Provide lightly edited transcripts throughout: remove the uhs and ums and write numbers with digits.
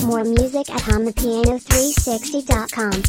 More music at HamaPiano360.com.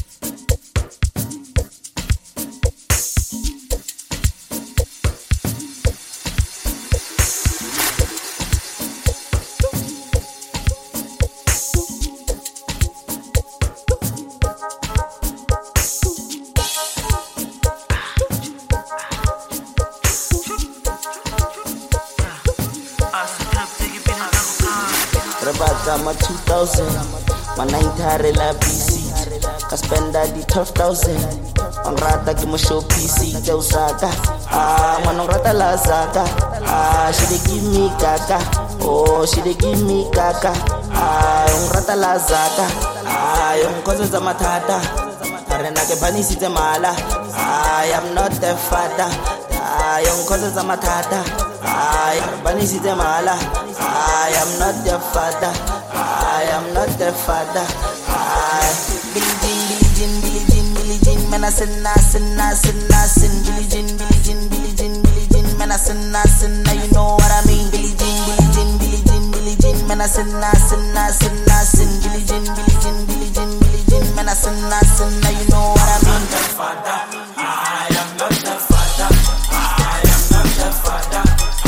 Rabata 2000, my 9 la BC, ka spenda di 12,000. Ang rata ke mo show PC, teo saka. Manong rata la saka. She dey give me kaka, oh she dey give me kaka. Yung rata la saka, yung kosa za matata. Arena ke banisitse mala, I am not the father. Yung kosa za matata, banisitse mala. I am not the father. I am not the father. Billie Jean, man I sin, Billie Jean, man I sin, now you know what I mean. Billie Jean, man I sin, Billie Jean, man I sin, now you know what I mean. I am not the father. I am not the father.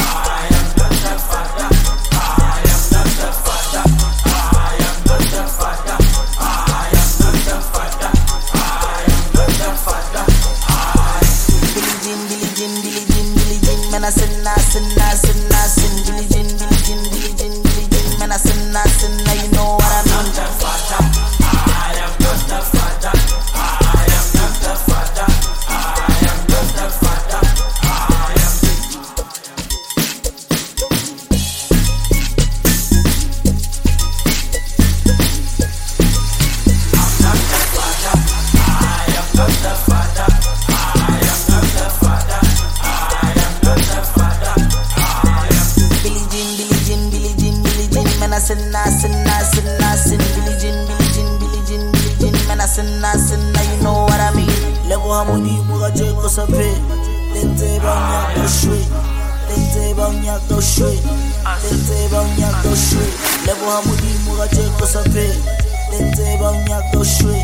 Man I sin, now you know what I mean. I am not the father. I am not the father. I am not the father. Sin, Billie Jean, man I sin, now you know what I mean. Lego hamudi muga jeko sape, lente banya go shwe, Lego hamudi muga jeko sape, lente banya go shwe,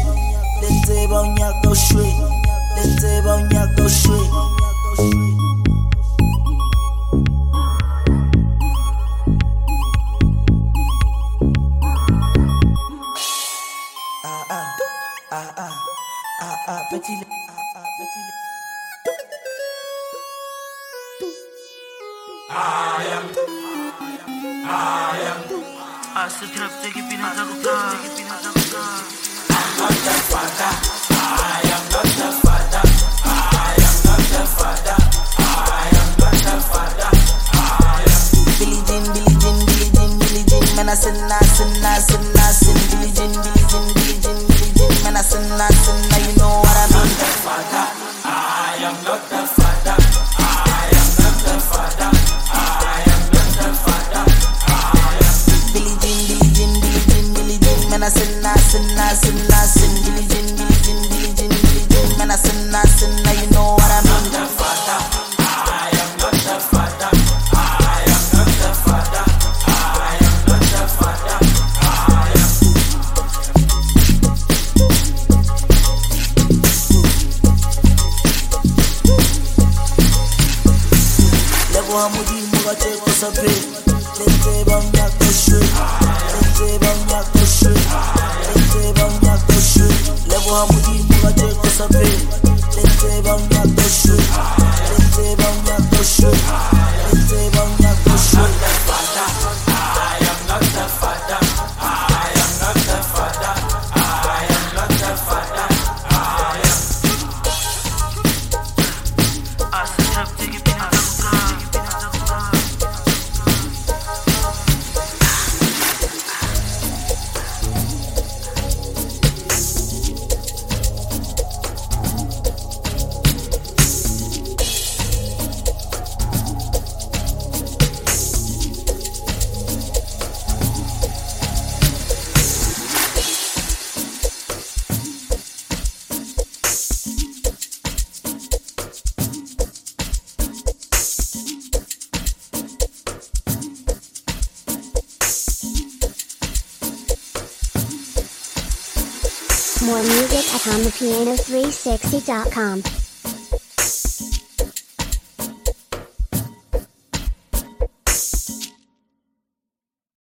Petit. I am. I'm not the father. I am not the father. I am not the father. I am not the father. Billie Jean, man I sin, Billie Jean, man I sin, now you know what I mean. I am not the father. I am not the father. I am not the father. Billie Jean, man I sin, Billie Jean, man I sin, now you know what I mean. The father. I am not the father. I am not the father. I am not the father. Lego hamudi muga jeko sape, lente banya go shwe, Lego hamudi muga jeko sape, lente banya go shwe, I am not the father. I am not the father. I am not the father. More music at OnThePiano360.com.